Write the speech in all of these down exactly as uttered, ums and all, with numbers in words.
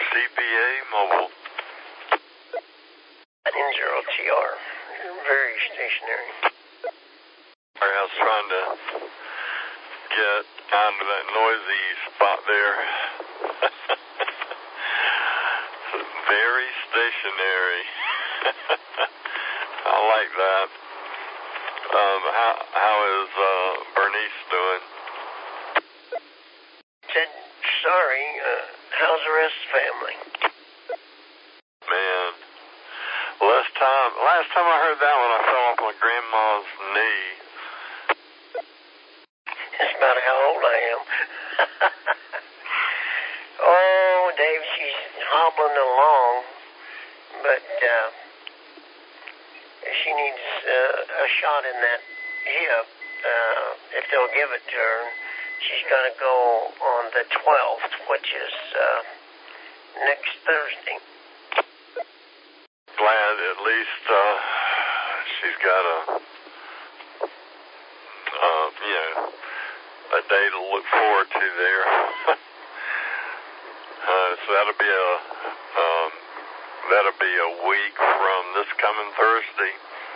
C P A Mobile. N zero T R. You're very stationary. I was trying to get out of that noisy spot there. Very stationary. I like that. Um, how how is uh, Bernice doing? Said sorry. Uh, how's the rest of the family? Man, last time last time I heard that one, I fell off my grandma's knee. That's about how old I am. Oh, Dave, she's hobbling along, but uh, she needs uh, a shot in that hip. Uh, if they'll give it to her, she's going to go on the twelfth, which is uh, next Thursday. Glad at least uh, she's got a, uh, you know, a day to look forward to there. uh, so that'll be a, um, that'll be a week from this coming Thursday.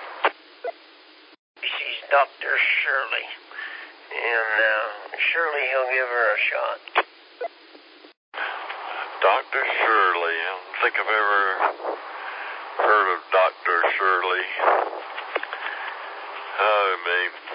She's Doctor Shirley, and uh, Shirley, he'll give her a shot. Doctor Shirley. I don't think I've ever heard of Doctor Shirley. Oh, me.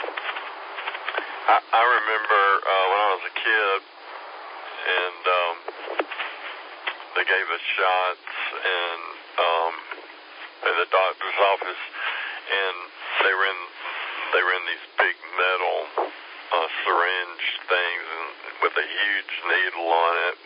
I, I remember uh, when I was a kid, and um, they gave us shots and um, in the doctor's office, and they were in they were in these big metal uh, syringe things and with a huge needle on it.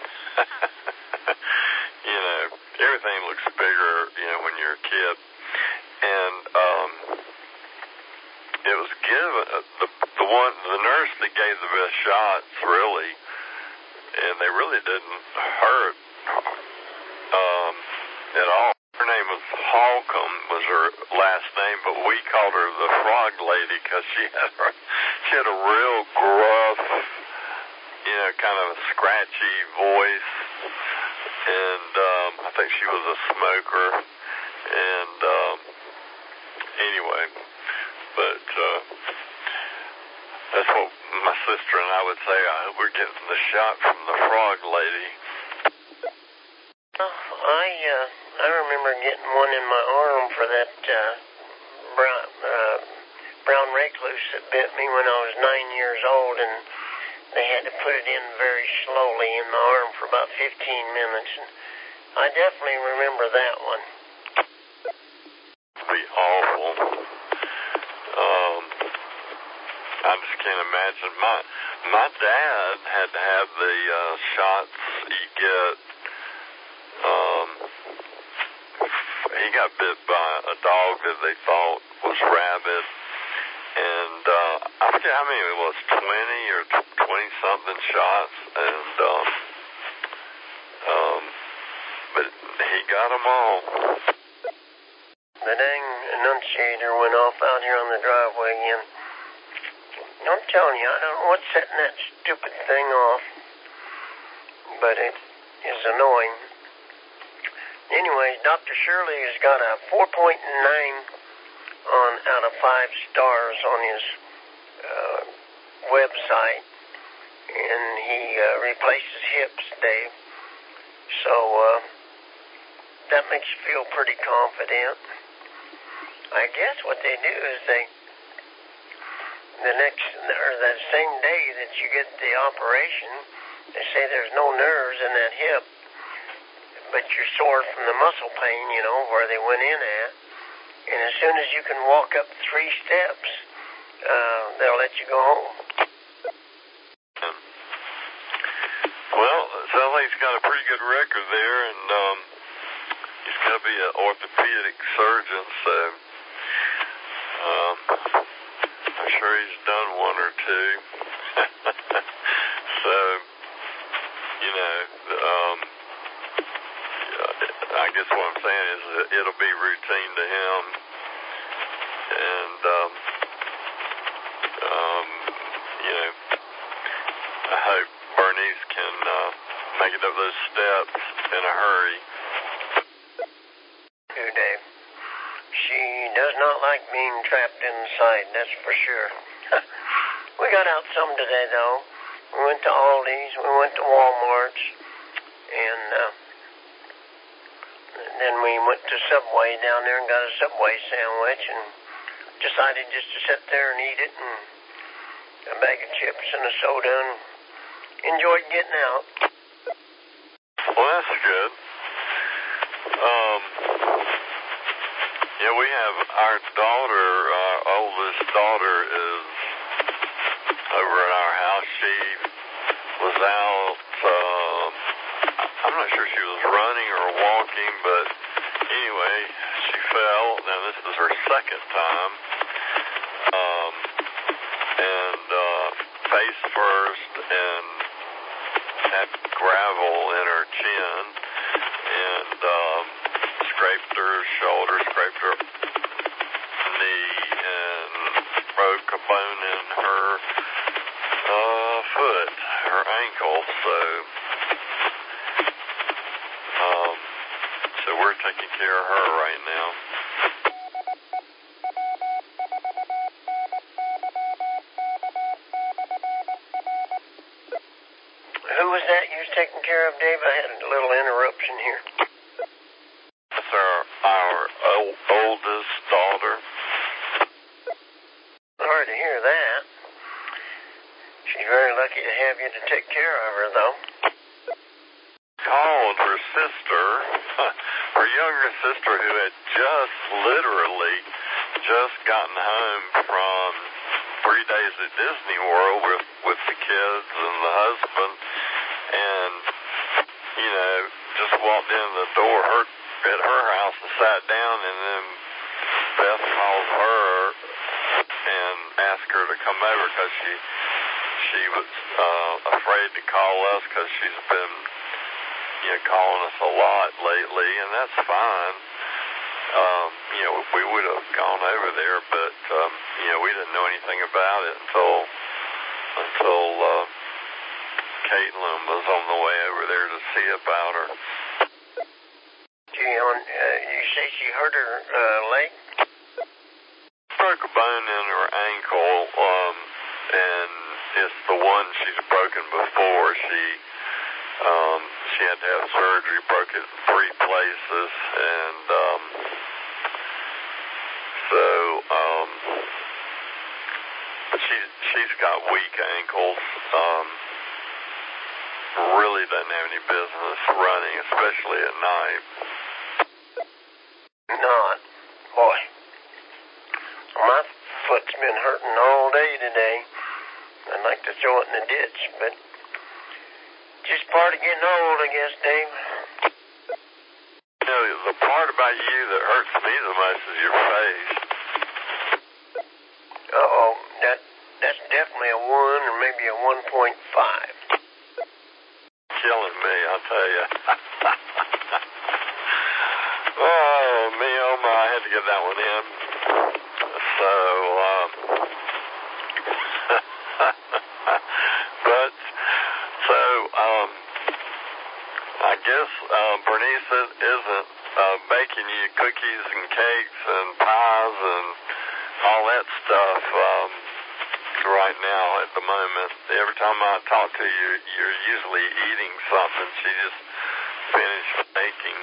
You know, everything looks bigger, you know, when you're a kid. And um, it was given, uh, the, the one, the nurse that gave the best shots, really, and they really didn't hurt um, at all. Her name was Holcomb, was her last name, but we called her the Frog Lady because she had her, she had a real gruff, you know, kind of a scratchy voice, and um, I think she was a smoker, and um, anyway, but uh, that's what my sister and I would say. I hope we're getting the shot from the Frog Lady. Oh, I uh, I remember getting one in my arm for that uh, brown uh, brown recluse that bit me when I was nine years old, and they had to put it in very slowly in my arm for about fifteen minutes. And I definitely remember that one. It'd be awful. Um, I just can't imagine. My my dad had to have the uh, shots you get. Um, he got bit by a dog that they thought was rabid, and uh, I forget how many it was, twenty or twenty something shots, and um, um, but he got them all. The dang annunciator went off out here on the driveway again. I'm telling you, I don't know what's setting that stupid thing off, but it is annoying. Anyways, Doctor Shirley has got a four point nine on out of five stars on his uh, website, and he uh, replaces hips, Dave. So uh, that makes you feel pretty confident. I guess what they do is they, the next, or that same day that you get the operation, they say there's no nerves in that hip, but you're sore from the muscle pain, you know, where they went in at. And as soon as you can walk up three steps, uh, they'll let you go home. Well, it sounds like he's got a pretty good record there, and um, he's got to be an orthopedic surgeon, so um, I'm sure he's done one or two. So, you know, um, I guess what I'm saying is that it'll be routine to him, and um, um, you know, I hope Bernice can uh, make to get up those steps in a hurry. Do, Dave. She does not like being trapped inside, that's for sure. We got out some today, though. We went to Aldi's, we went to Walmart's, and uh, then we went to Subway down there and got a Subway sandwich and decided just to sit there and eat it, and a bag of chips and a soda, and enjoyed getting out. Well, that's good. Um, yeah, we have our daughter, our oldest daughter is over at our house. She was out, um, I'm not sure she was running or walking, but anyway, she fell. Now, this is her second time. Um, and uh, face first, and had gravel in her chin, and um, scraped her shoulder, scraped her knee, and broke a bone in her uh, foot, her ankle. So, um, so we're taking care of her right now. Who was that you was taking care of, Dave? I had a little interruption here. That's our, our old, oldest daughter. Sorry to hear that. She's very lucky to have you to take care of her, though. Called her sister, her younger sister, who had just literally just gotten home from three days at Disney World with, with the kids and the husband, and, you know, just walked in the door her, at her house and sat down, and then Beth called her and asked her to come over because she, she was uh, afraid to call us because she's been, you know, calling us a lot lately, and that's fine. Um, you know, we would have gone over there, but, um, you know, we didn't know anything about it until, until, uh, Caitlin was on the way over there to see about her. Gee, on, uh, you say she hurt her uh, leg? Broke a bone in her ankle, um, and it's the one she's broken before. She, um, she had to have surgery, broke it in three places, and, um, so, um, she, she's got weak ankles, um, really doesn't have any business running, especially at night. Not. Boy. My foot's been hurting all day today. I'd like to throw it in the ditch, but just part of getting old, I guess, Dave. You know, the part about you that hurts me the most is your face. Uh-oh. That, that's definitely a one or maybe a one point five. Killing me, I'll tell you. Oh, me, oh my, I had to get that one in. So, um, but, so, um, I guess, uh, Bernice isn't, uh, baking you cookies and cakes and pies and all that stuff, um, right now at the moment. Every time I talk to you, you're usually eating something. She just finished baking.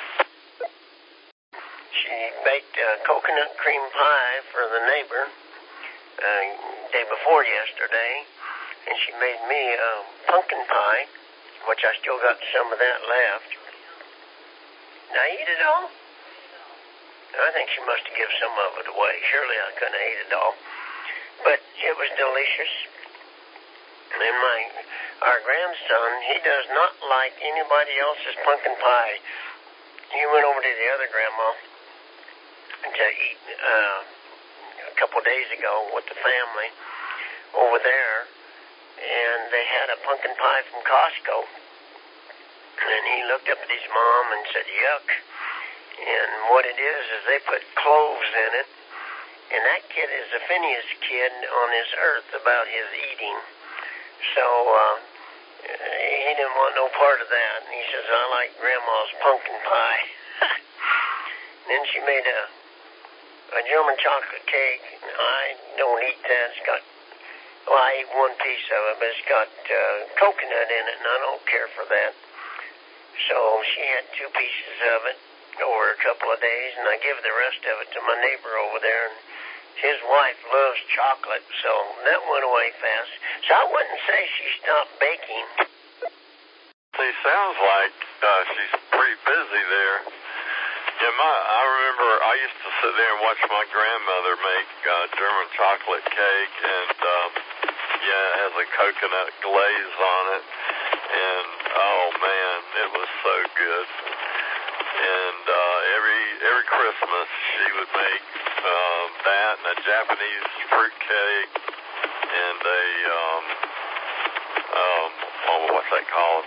She baked a coconut cream pie for the neighbor uh, day before yesterday, and she made me a pumpkin pie, which I still got some of that left. Did I eat it all? I think she must have given some of it away. Surely I couldn't have ate it all. But it was delicious. And my, our grandson, he does not like anybody else's pumpkin pie. He went over to the other grandma to eat uh, a couple days ago with the family over there, and they had a pumpkin pie from Costco. And he looked up at his mom and said, yuck. And what it is is they put cloves in it. And that kid is the funniest kid on this earth about his eating. So uh, he didn't want no part of that. And he says, I like Grandma's pumpkin pie. Then she made a, a German chocolate cake. I don't eat that. It's got, well, I ate one piece of it, but it's got uh, coconut in it, and I don't care for that. So she had two pieces of it over a couple of days, and I give the rest of it to my neighbor over there. And his wife loves chocolate, so that went away fast. So I wouldn't say she stopped baking. She sounds like uh, she's pretty busy there. Yeah, my, I remember I used to sit there and watch my grandmother make uh, German chocolate cake, and um, yeah, it has a coconut glaze on it, and oh man, it was so good. And uh, every every Christmas she would make uh, that and a Japanese fruit cake and a um, um, oh, what's that called?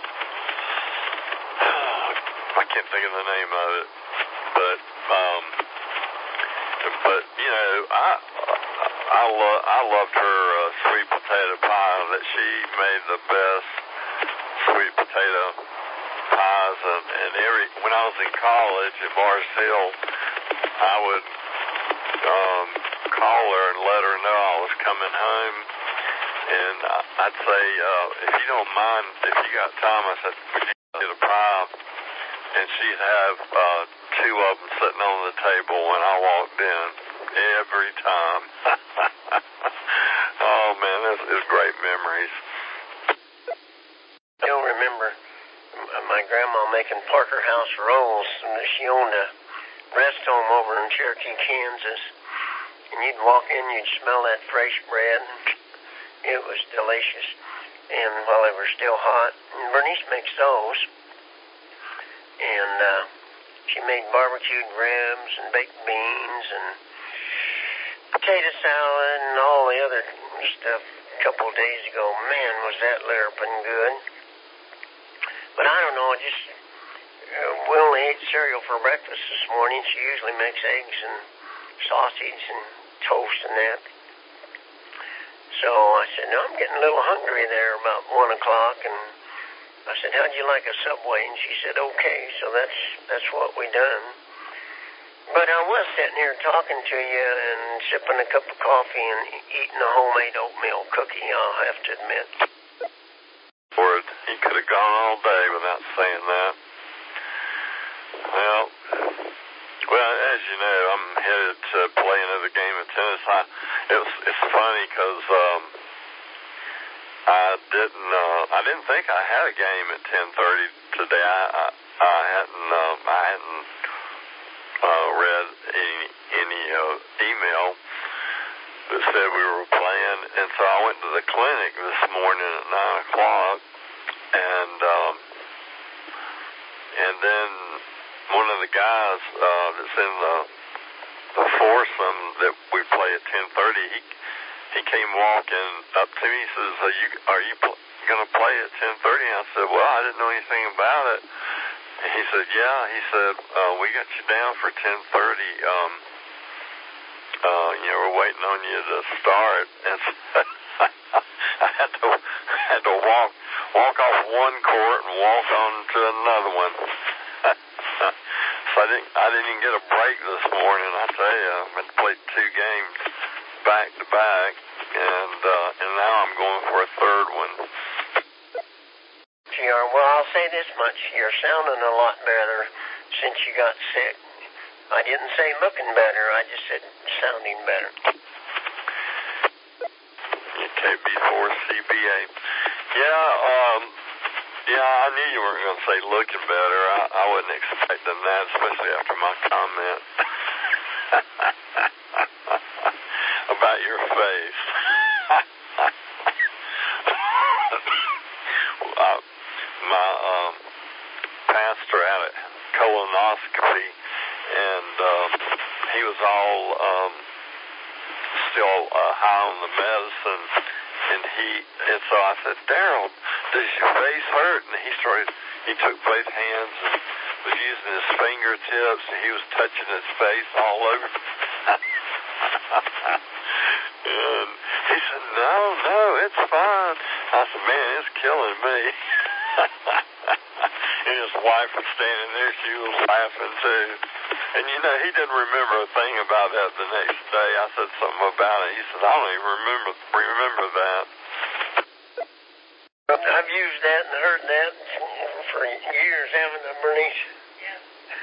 I can't think of the name of it. But, um, but you know, I I love I loved her uh, sweet potato pie. That she made the best sweet potato pies, and, and every when I was in college at Mars Hill, I would um, call her and let her know I was coming home, and I'd say, uh, if you don't mind, if you got time, I said, would you get a pie? And she'd have uh, two of them sitting on the table when I walked in every time. Oh, man, this is great memories. I don't remember my grandma making Parker House rolls. She owned a rest home over in Cherokee, Kansas. And you'd walk in, you'd smell that fresh bread. It was delicious. And while they were still hot, and Bernice makes those. And uh, she made barbecued ribs and baked beans and potato salad and all the other stuff a couple of days ago. Man, was that larping good. But I don't know, just, uh, we only ate cereal for breakfast this morning. She usually makes eggs and sausage and toast and that. So I said, no, I'm getting a little hungry there about one o'clock, and I said, how'd you like a Subway? And she said, okay. So that's that's what we done. But I was sitting here talking to you and sipping a cup of coffee and eating a homemade oatmeal cookie, I'll have to admit. Word, he could have gone all day without saying that. Well, well, as you know, I'm headed to play another game of tennis. I, it was, it's funny because um, I didn't. Uh, I didn't think I had a game at ten thirty today. I, I, I hadn't. Um, I hadn't uh, read any any uh, email that said we were playing, and so I went to the clinic this morning at nine o'clock, and um, and then one of the guys uh, that's in the the foursome that we play at ten thirty, he. He came walking up to me. He says, are you, are you pl- going to play at ten thirty? And I said, well, I didn't know anything about it. And he said, yeah. He said, uh, we got you down for ten thirty. Um, uh, you know, we're waiting on you to start. And so I had to, I had to walk, walk off one court and walk on to another one. So I didn't, I didn't even get a break this morning. I tell you, I've been played two games back to back, and uh, and now I'm going for a third one. G R, well, I'll say this much. You're sounding a lot better since you got sick. I didn't say looking better. I just said sounding better. Okay, before C B A. Yeah, um, yeah, I knew you weren't going to say looking better. I, I wasn't expecting that, especially after my comment. About your face. uh, my um, pastor had a colonoscopy, and um, he was all um, still uh, high on the medicine, and he and so I said, Daryl, does your face hurt? And he started. He took both hands and was using his fingertips, and he was touching his face all over. And he said, no, no, it's fine. I said, man, it's killing me. And his wife was standing there. She was laughing, too. And, you know, he didn't remember a thing about that the next day. I said something about it. He said, I don't even remember remember that. I've used that and heard that for years, haven't I, Bernice? Yeah.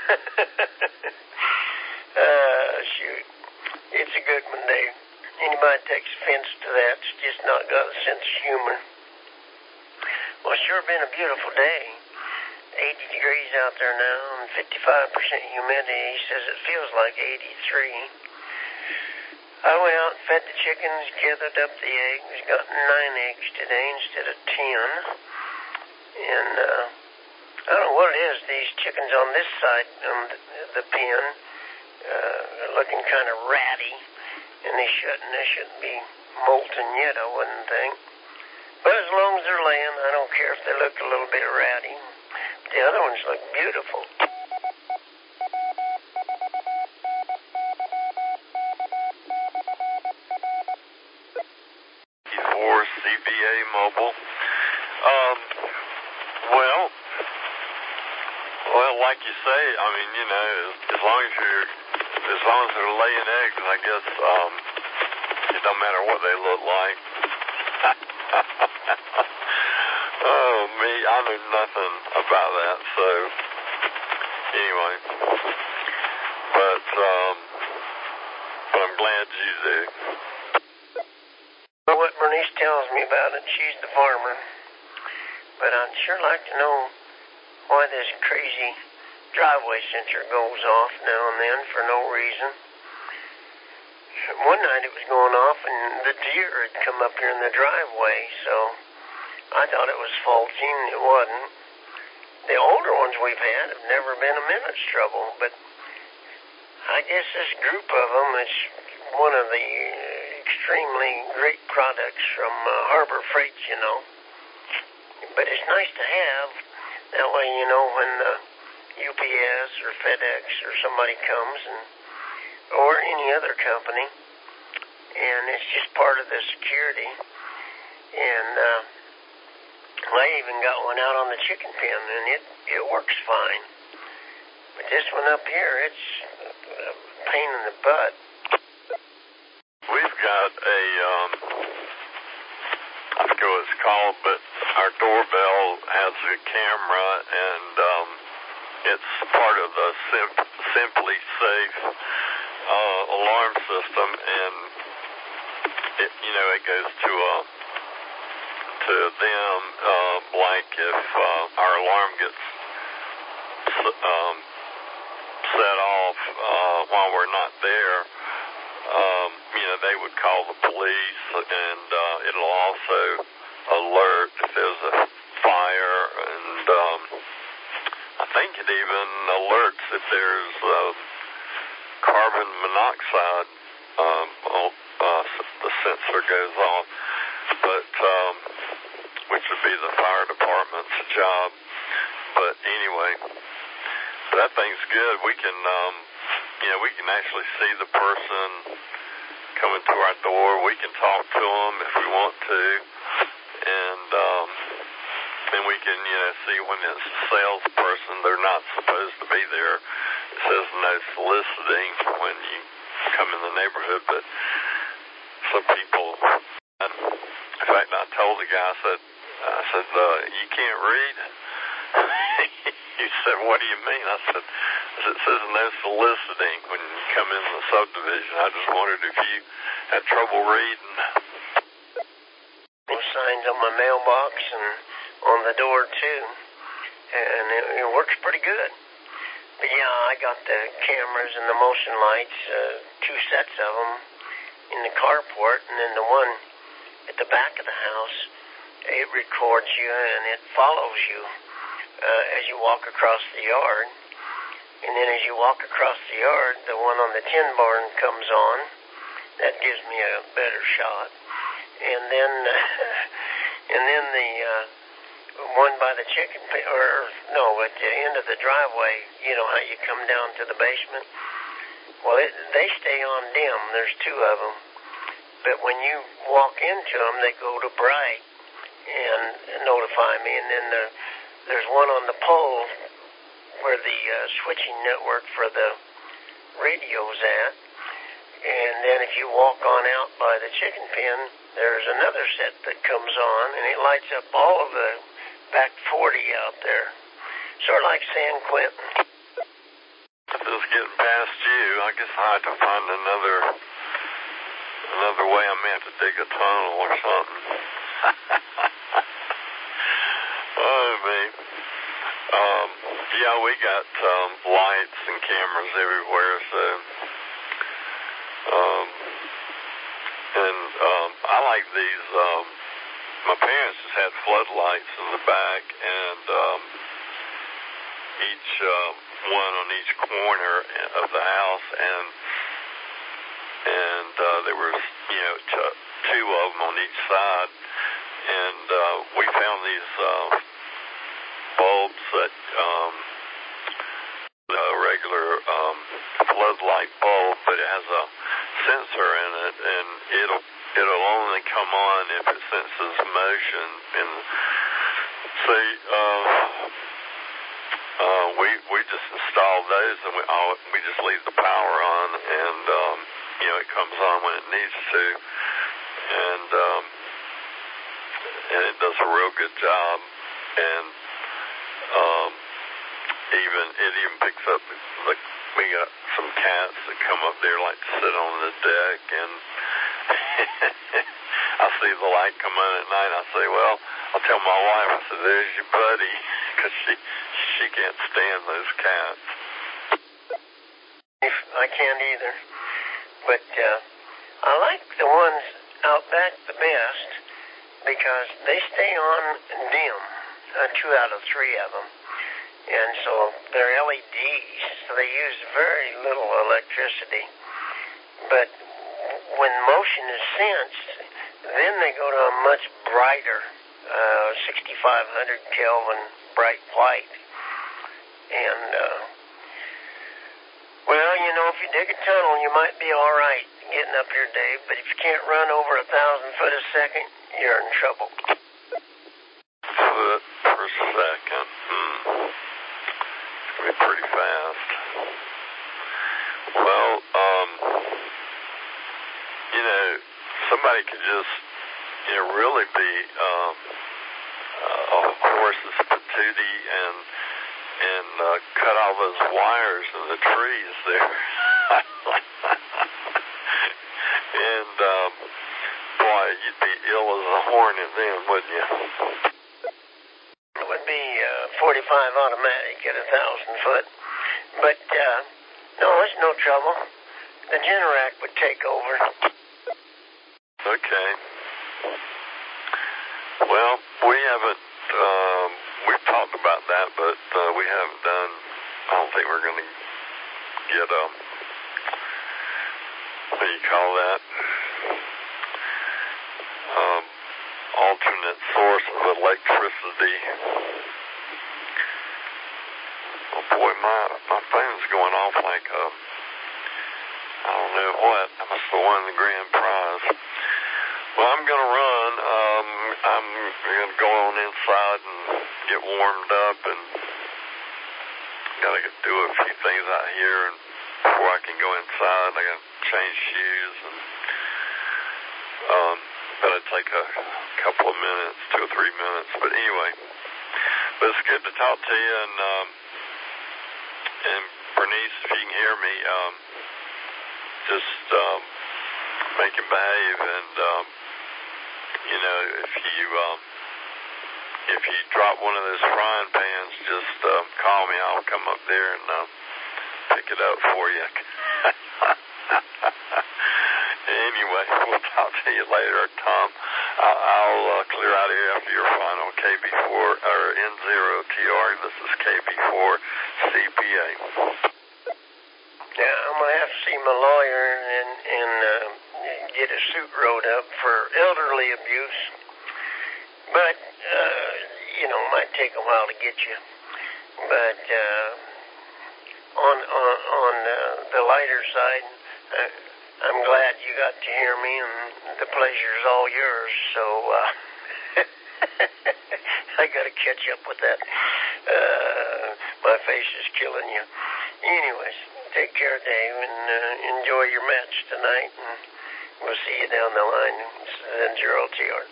uh, shoot. It's a good one, Dave. Anybody takes offense to that's just not got a sense of humor. Well, it's sure been a beautiful day. eighty degrees out there now and fifty-five percent humidity. He says it feels like eighty-three. I went out and fed the chickens, gathered up the eggs, got nine eggs today instead of ten. And uh, I don't know what it is. These chickens on this side of the, the pen uh, are looking kind of ratty. And they shouldn't. They shouldn't be molting yet, I wouldn't think. But as long as they're laying, I don't care if they look a little bit ratty. The other ones look beautiful. For C B A Mobile. Um, well, well, like you say, I mean, you know, as, as long as you're, as long as they're laying eggs, I guess um, it don't matter what they look like. Oh, me, I knew nothing about that, so anyway. But, um, but I'm glad you do. Well, what Bernice tells me about it, she's the farmer. But I'd sure like to know why this crazy driveway sensor goes off now and then for no reason. One night it was going off and the deer had come up here in the driveway, so I thought it was faulty and it wasn't. The older ones we've had have never been a minute's trouble, but I guess this group of them is one of the extremely great products from uh, Harbor Freight, you know. But it's nice to have. That way, you know, when uh, U P S or FedEx or somebody comes, and or any other company, and it's just part of the security. And uh, I even got one out on the chicken pen, and it, it works fine. But this one up here, it's a pain in the butt. We've got a, um, I forget what it's called, but our doorbell has a camera, and um, it's part of the Sim- Simply Safe uh, alarm system, and it, you know, it goes to a to them, uh, like if uh, our alarm gets um, set off uh, while we're not there, um, you know, they would call the police, and uh, it'll also alert if there's a fire, and um, I think it even alerts if there's uh, carbon monoxide, um, uh, the sensor goes off, but um, which would be the fire department's job. But anyway, that thing's good. We can, um, you know, we can actually see the person coming to our door. We can talk to them if we want to, and um, then we can, you know, see when it's a salesperson. They're not supposed to be there. It says no soliciting when you come in the neighborhood, but some people, in fact, I told the guy, I said, I said, uh, you can't read? He said, what do you mean? I said, it says no soliciting when you come in the subdivision. I just wondered if you had trouble reading. Those signs on my mailbox and on the door, too. And it, it works pretty good. But yeah, I got the cameras and the motion lights, uh, two sets of them in the carport, and then the one at the back of the house, it records you and it follows you uh, as you walk across the yard. And then as you walk across the yard, the one on the tin barn comes on. That gives me a better shot. And then, uh, and then the uh, one by the chicken, pen, or no, at the end of the driveway, you know how you come down to the basement? Well, it, they stay on dim. There's two of them. But when you walk into them, they go to bright. and notify me. And then there, there's one on the pole where the uh, switching network for the radio's at. And then if you walk on out by the chicken pen, there's another set that comes on, and it lights up all of the back forty out there. Sort of like San Quentin. If it's getting past you, I guess I have to find another another way. I may have to dig a tunnel or something. Oh, man. Um, yeah, we got um, lights and cameras everywhere, so... Um, and um, I like these. Um, my parents just had floodlights in the back, and um, each uh, one on each corner of the house, and and uh, there was, you know, t- two of them on each side, and uh, we found these uh, bulbs that. Um, a regular um, floodlight bulb, but it has a sensor in it, and it'll it'll only come on if it senses motion. And so uh, uh, we we just installed those, and we all, we just leave the power on, and um, you know, it comes on when it needs to, and um, and it does a real good job, and um, even it even picks up, like, we got some cats that come up there, like, to sit on the deck, and I see the light come on at night, and I say, well, I'll tell my wife, I said, there's your buddy, because she, she can't stand those cats. I can't either, but uh, I like the ones out back the best, because they stay on dim, uh, two out of three of them. And so they're L E Ds, so they use very little electricity. But when motion is sensed, then they go to a much brighter, uh, sixty-five hundred Kelvin bright white. And, uh, well, you know, if you dig a tunnel, you might be all right getting up here, Dave. But if you can't run over a thousand foot a second, you're in trouble. Foot per second. Hmm. Be pretty fast. Well, um, you know, somebody could just, you know, really be um, uh, a horse's patootie and and uh, cut all those wires in the trees there. And um, boy, you'd be ill as a hornet then, wouldn't you? It would be uh, forty-five automatic at a thousand foot, but uh, no, it's no trouble. The Generac would take over. Okay. Well, we haven't. Um, we've talked about that, but uh, we haven't done. I don't think we're going to get a. What do you call that? Um, alternate source of electricity. Oh boy, my my phone's going off like a, I don't know what. I must have won the grand prize. Well, I'm gonna run. Um, I'm gonna go on inside and get warmed up, and gotta get, do a few things out here, and before I can go inside, I gotta change shoes, and um. But it'd take a couple of minutes, two or three minutes. But anyway, but it's good to talk to you. And um, and Bernice, if you can hear me, um, just um, make him behave. And um, you know, if you um, if you drop one of those frying pans, just um, call me. I'll come up there and uh, pick it up for you. Anyway, we'll talk to you later, Tom. I'll, I'll uh, clear out of here after your final K B four, or N zero T R. This is K B four C P A. Yeah, I'm going to have to see my lawyer and, and uh, get a suit wrote up for elderly abuse. But, uh, you know, it might take a while to get you. But uh, on, on, on uh, the lighter side, uh, I'm glad you got to hear me, and the pleasure's all yours. So, uh, I gotta catch up with that. Uh, my face is killing you. Anyways, take care, Dave, and uh, enjoy your match tonight, and we'll see you down the line. This is N zero T R.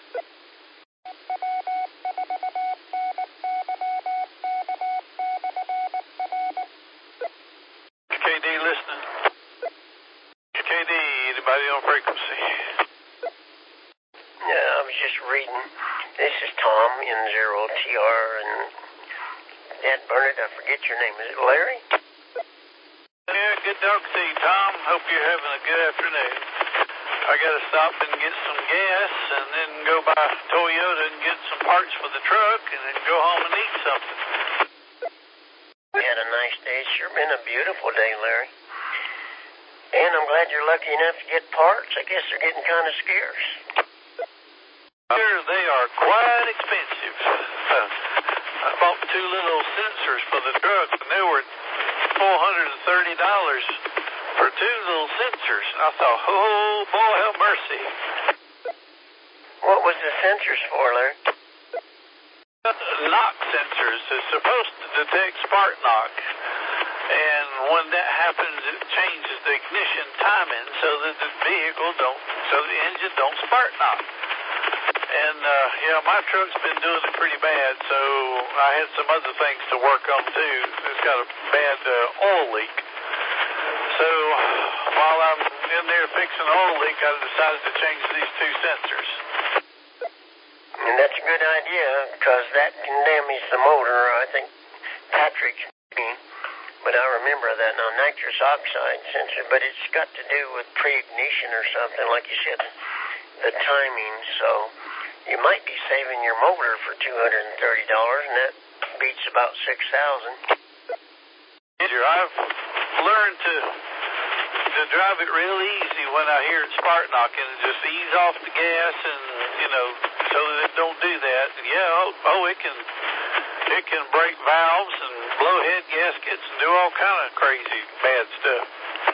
K D listening. K D, anybody on frequency? Yeah, I was just reading. This is Tom, N zero T R, and Dad Bernard, I forget your name. Is it Larry? Yeah, good talk to you, Tom. Hope you're having a good afternoon. I got to stop and get some gas and then go by Toyota and get some parts for the truck and then go home and eat something. We had a nice day. It's sure been a beautiful day, Larry. And I'm glad you're lucky enough to get parts. I guess they're getting kind of scarce. Here, they are quite expensive. Uh, I bought two little sensors for the truck, and they were four hundred thirty dollars for two little sensors. And I thought, oh, boy, have mercy. What was the sensors for, Larry? Knock sensors. It's supposed to detect spark knock. And when that happens, it changes the ignition timing so that the vehicle don't, so the engine don't spark knock. And, uh, yeah, my truck's been doing it pretty bad, so I had some other things to work on, too. It's got a bad uh, oil leak. So while I'm in there fixing the oil leak, I decided to change these two sensors. And that's a good idea, because that can damage the motor. I think Patrick, but I remember that now, nitrous oxide sensor, but it's got to do with pre-ignition or something, like you said, the timing. So you might be saving your motor for two hundred thirty dollars, and that beats about six thousand dollars. I've learned to to drive it real easy when I hear it spark knocking and just ease off the gas and, you know, so that it don't do that. And yeah, oh, oh it can it can break valves and blow head gaskets and do all kind of crazy bad stuff.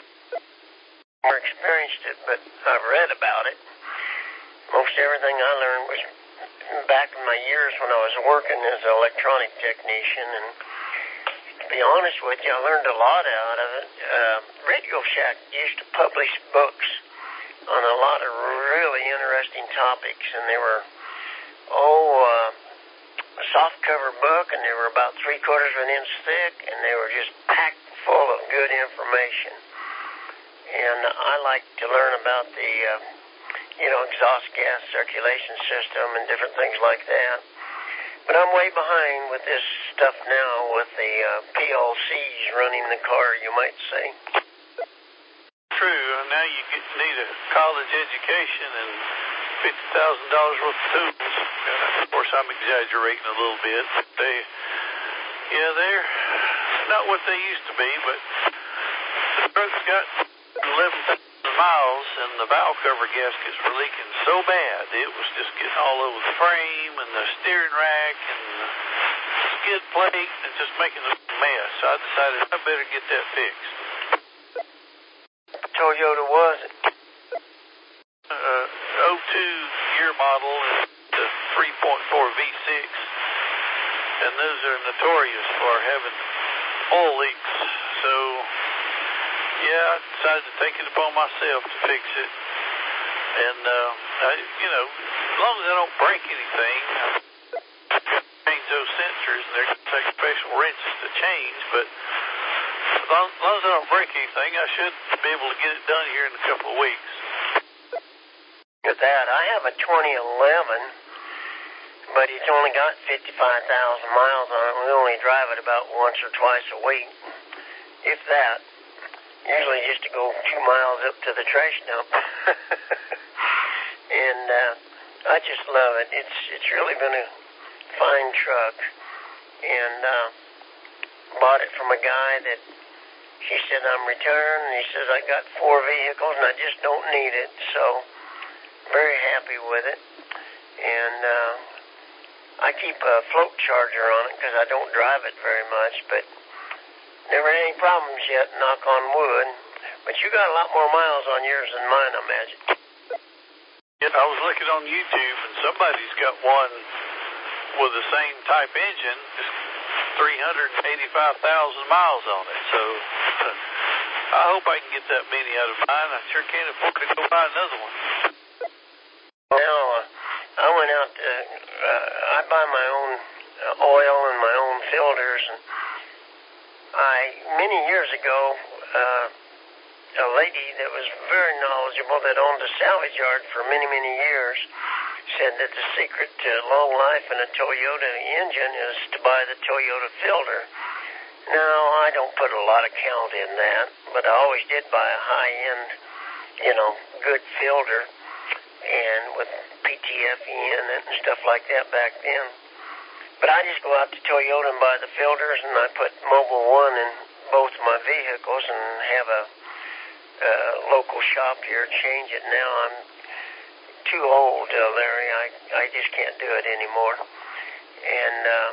Never experienced it, but I've read about it. Most everything I learned was back in my years when I was working as an electronic technician, and to be honest with you, I learned a lot out of it. Uh, Radio Shack used to publish books on a lot of really interesting topics, and they were, oh, uh, a soft-cover book, and they were about three-quarters of an inch thick, and they were just packed full of good information. And I like to learn about the, uh, you know, exhaust gas circulation system and different things like that. But I'm way behind with this stuff now with the uh, P L Cs running the car, you might say. True, and now you get, need a college education and fifty thousand dollars worth of tools. And of course, I'm exaggerating a little bit. They, yeah, they're not what they used to be, but the truck's got eleven thousand miles, and the valve cover gaskets were leaking so bad, it was just getting all over the frame and the steering rack and the skid plate and just making a mess. So I decided I better get that fixed. Toyota was it? Uh, oh two year model and the three point four V six, and those are notorious for having oil leaks. So yeah, I decided to take it upon myself to fix it. And, uh, I, you know, as long as I don't break anything, I've got to change those sensors, and they're going to take special wrenches to change. But as long, as long as I don't break anything, I should be able to get it done here in a couple of weeks. At that, I have a twenty eleven, but it's only got fifty-five thousand miles on it. We only drive it about once or twice a week, if that. Usually just to go two miles up to the trash dump. And uh, I just love it. It's it's really been a fine truck. And uh, bought it from a guy that he said, I'm retiring. And he says, I got four vehicles and I just don't need it. So very happy with it. And uh, I keep a float charger on it because I don't drive it very much. But never had any problems yet, knock on wood. But you got a lot more miles on yours than mine, I imagine. Yeah, I was looking on YouTube, and somebody's got one with the same type engine, just three hundred eighty-five thousand miles on it. So I hope I can get that many out of mine. I sure can't afford to go buy another one. Now, uh, I went out to, uh, I buy my own uh, oil and my own filters, and I, many years ago, uh, a lady that was very knowledgeable that owned a salvage yard for many, many years said that the secret to long life in a Toyota engine is to buy the Toyota filter. Now, I don't put a lot of count in that, but I always did buy a high-end, you know, good filter, and with P T F E in it and stuff like that back then. But I just go out to Toyota and buy the filters, and I put Mobil one in both my vehicles and have a uh, local shop here change it. Now I'm too old, uh, Larry. I, I just can't do it anymore. And uh,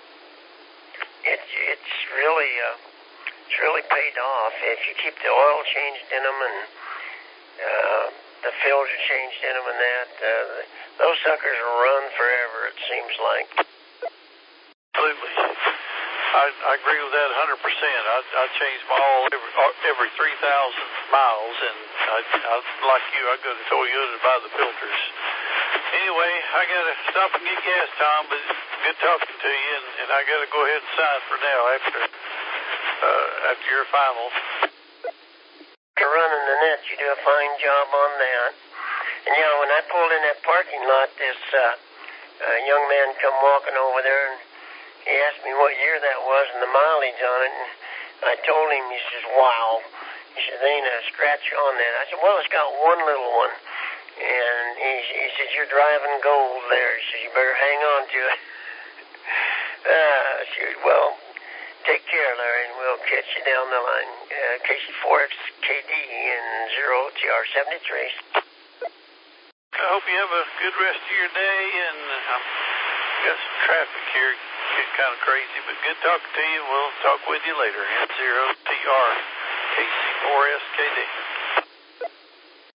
it's it's really uh, it's really paid off if you keep the oil changed in them and uh, the filter changed in them and that. Uh, those suckers will run forever, it seems like. Absolutely. I, I agree with that one hundred percent. I, I change my oil every, every three thousand miles, and I, I, like you, I go to Toyota to buy the filters. Anyway, I got to stop and get gas, Tom, but it's good talking to you, and, and I got to go ahead and sign for now after uh, after your final. You're running the net. You do a fine job on that. And, you know, when I pulled in that parking lot, this uh, uh, young man come walking over there, and he asked me what year that was and the mileage on it, and I told him, he says, wow. He says, there ain't a scratch on that. I said, well, it's got one little one. And he, he says, you're driving gold there. He says, you better hang on to it. uh, shoot, well, take care, Larry, and we'll catch you down the line. Uh, K C four X K D and zero T R seventy-three. I hope you have a good rest of your day, and um, got some traffic here. It's kind of crazy, but good talking to you. We'll talk with you later. zero T R K C four S K D.